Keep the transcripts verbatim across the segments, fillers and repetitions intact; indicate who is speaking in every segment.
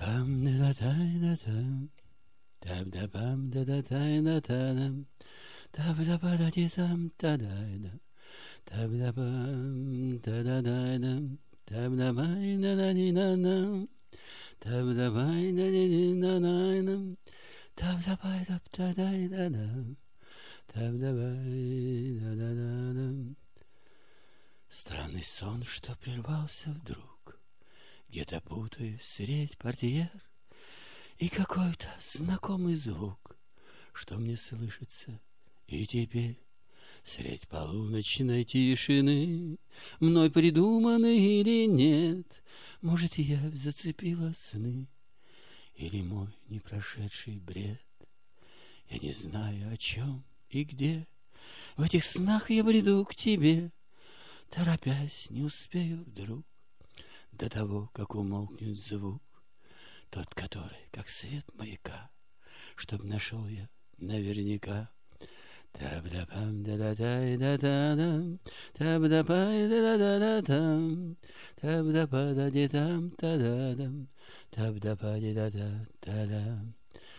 Speaker 1: Таб-да-пам, да-да-тай-да-там, таб-да-пам, да-да-тай-да-та-дам, таб-да-па-да-ти-там, та-дай-да, таб-да-пам, та-да-дай-дам, таб-да-пай-да-да-ди-да-дам, таб-да-пай-да-ди-ди-да-дай-дам, таб-да-пай-да-та-дай-да-дам, таб-да-пай-да-да-да-дам. Странный сон, что прервался вдруг, где-то путаюсь средь портьер, и какой-то знакомый звук, что мне слышится и теперь средь полуночной тишины, мной придуманный или нет, может, я зацепила сны или мой непрошедший бред. Я не знаю, о чем и где. В этих снах я бреду к тебе, торопясь, не успею вдруг до того, как умолкнет звук, тот, который, как свет маяка, чтоб нашел я наверняка. Таб-да-пам, да-да-тай-да-да-дам, таб-да-пай-да-да-да-да-там, таб-да-па-да-ди-там, та-да-дам, таб-да-па-ди-да-да-да-дам,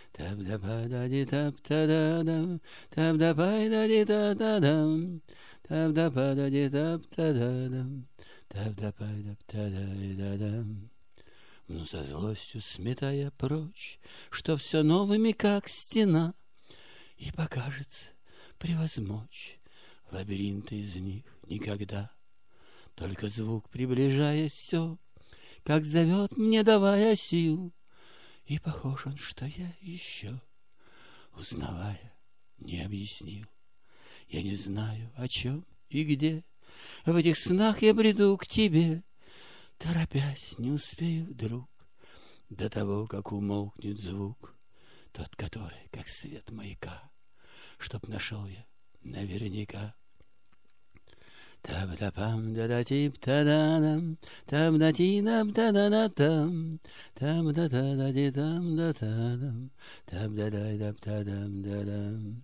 Speaker 1: таб-да-па-да-ди-тап-та-да-дам, таб-да-пай-да-ди-да-да-дам, таб-да-па-да-ди-тап-та-да-дам, таб-да-пай-да-та-да-да-дам. Ну, со злостью сметая прочь, что все новыми, как стена, и покажется превозмочь лабиринты из них никогда. Только звук, приближаясь все, как зовет мне, давая сил, и похож он, что я еще, узнавая, не объяснил. Я не знаю, о чем и где. В этих снах я бреду к тебе, торопясь, не успею вдруг до того, как умолкнет звук, тот, который, как свет маяка, чтоб нашел я наверняка. Таб-да-пам, да-да-тип-та-да-дам, таб-да-ти-дам-та-да-да-там, таб-да-та-да-ди-дам-да-та-дам, таб-да-дай-дам-та-дам-да-дам,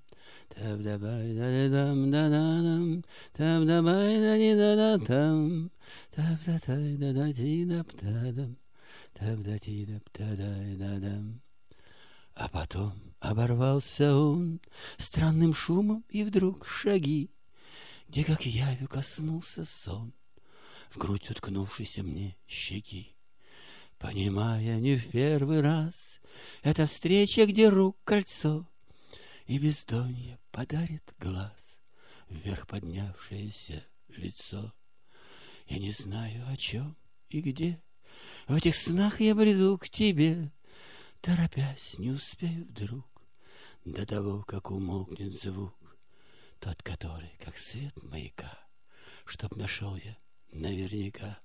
Speaker 1: таб-да-бай-да-ди-дам-да-да-дам, таб-да-бай-да-ди-да-да-там, таб-да-тай-да-да-ти-дам-та-дам, таб-да-ти-дам-та-дай-да-дам. А потом оборвался он странным шумом, и вдруг шаги, где, как явью, коснулся сон в грудь уткнувшейся мне щеки. Понимая не в первый раз, это встреча, где рук кольцо, и бездонье подарит глаз вверх поднявшееся лицо. Я не знаю, о чем и где. В этих снах я бреду к тебе, торопясь, не успею вдруг до того, как умолкнет звук, тот, который, как свет маяка, чтоб нашел я наверняка.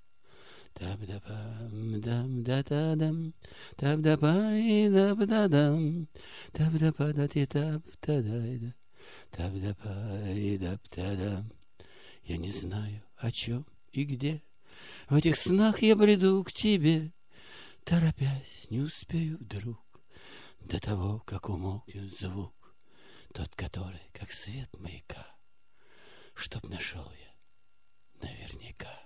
Speaker 1: Таб-да-пам-дам-да-та-дам, таб-да-пай-даб-да-дам, таб-да-па-да-ти-тап-та-дай-да, таб-да-пай-даб-та-дам. Я не знаю, о чем и где. В этих снах я бреду к тебе, торопясь, не успею вдруг до того, как умолкнет звук, тот, который, как свет маяка, чтоб нашел я наверняка.